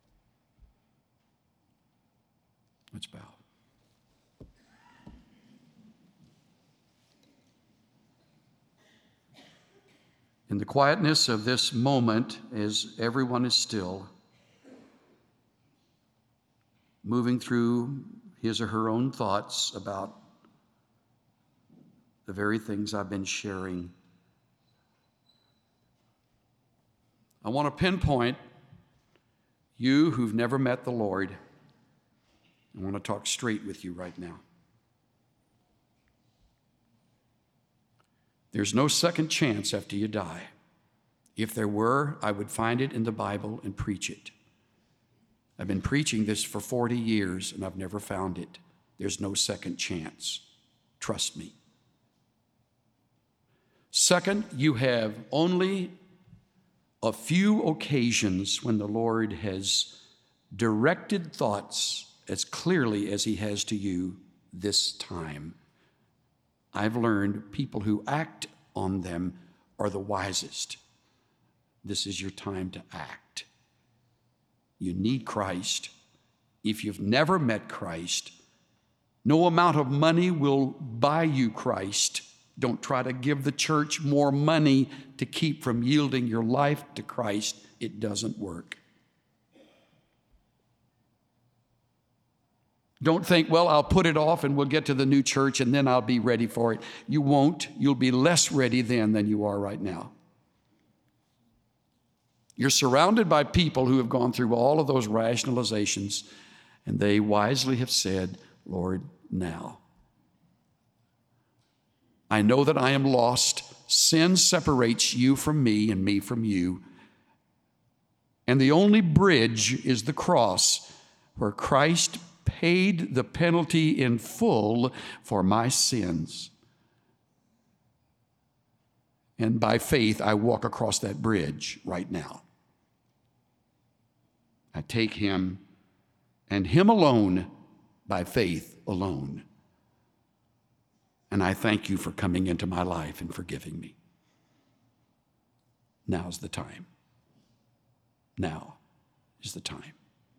Let's bow. In the quietness of this moment, as everyone is still, moving through his or her own thoughts about the very things I've been sharing, I want to pinpoint you who've never met the Lord. I want to talk straight with you right now. There's no second chance after you die. If there were, I would find it in the Bible and preach it. I've been preaching this for 40 years and I've never found it. There's no second chance. Trust me. Second, you have only a few occasions when the Lord has directed thoughts as clearly as he has to you this time. I've learned people who act on them are the wisest. This is your time to act. You need Christ. If you've never met Christ, no amount of money will buy you Christ. Don't try to give the church more money to keep from yielding your life to Christ. It doesn't work. Don't think, well, I'll put it off and we'll get to the new church and then I'll be ready for it. You won't. You'll be less ready then than you are right now. You're surrounded by people who have gone through all of those rationalizations, and they wisely have said, Lord, now. I know that I am lost. Sin separates you from me and me from you. And the only bridge is the cross, where Christ paid the penalty in full for my sins. And by faith, I walk across that bridge right now. I take him and him alone by faith alone. And I thank you for coming into my life and forgiving me. Now's the time. Now is the time.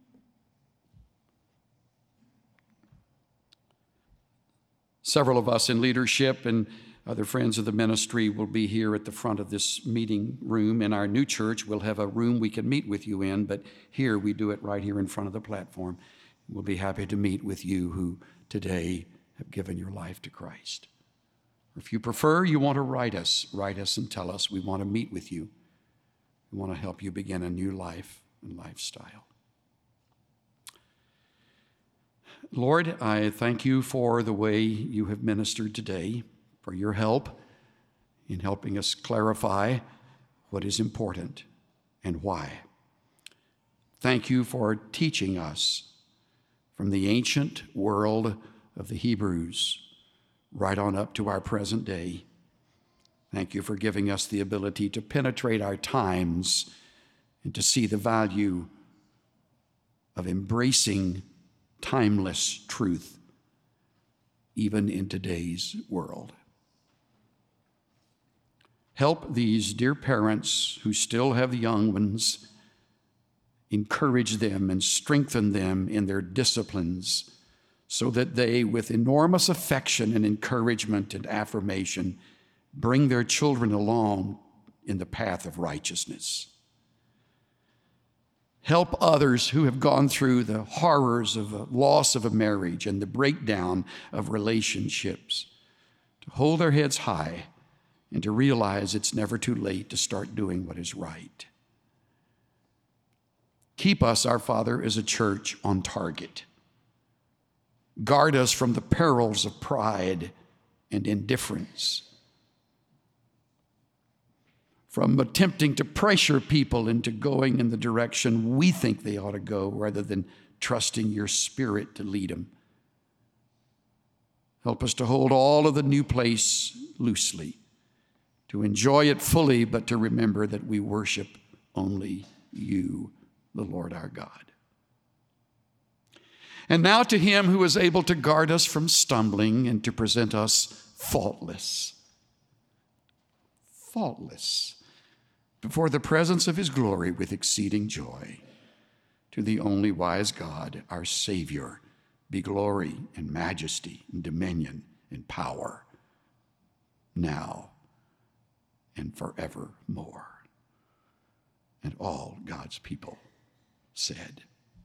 Several of us in leadership and other friends of the ministry will be here at the front of this meeting room. In our new church, we'll have a room we can meet with you in, but here we do it right here in front of the platform. We'll be happy to meet with you who today have given your life to Christ. If you prefer, you want to write us and tell us we want to meet with you. We want to help you begin a new life and lifestyle. Lord, I thank you for the way you have ministered today, for your help in helping us clarify what is important and why. Thank you for teaching us from the ancient world of the Hebrews right on up to our present day. Thank you for giving us the ability to penetrate our times and to see the value of embracing timeless truth, even in today's world. Help these dear parents who still have young ones, encourage them and strengthen them in their disciplines so that they, with enormous affection and encouragement and affirmation, bring their children along in the path of righteousness. Help others who have gone through the horrors of the loss of a marriage and the breakdown of relationships to hold their heads high and to realize it's never too late to start doing what is right. Keep us, our Father, as a church on target. Guard us from the perils of pride and indifference, from attempting to pressure people into going in the direction we think they ought to go rather than trusting your Spirit to lead them. Help us to hold all of the new place loosely, to enjoy it fully, but to remember that we worship only you, the Lord our God. And now to him who is able to guard us from stumbling and to present us faultless before the presence of his glory with exceeding joy. To the only wise God, our Savior, be glory and majesty and dominion and power, now and forevermore. And all God's people said,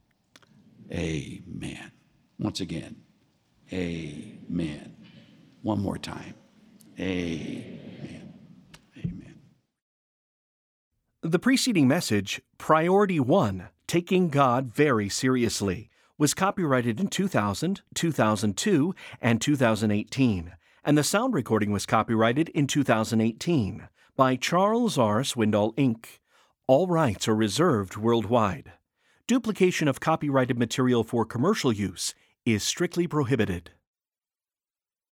amen. Once again, amen. One more time, amen. Amen. The preceding message, Priority 1, Taking God Very Seriously, was copyrighted in 2000, 2002, and 2018, and the sound recording was copyrighted in 2018 by Charles R. Swindoll, Inc. All rights are reserved worldwide. Duplication of copyrighted material for commercial use is strictly prohibited.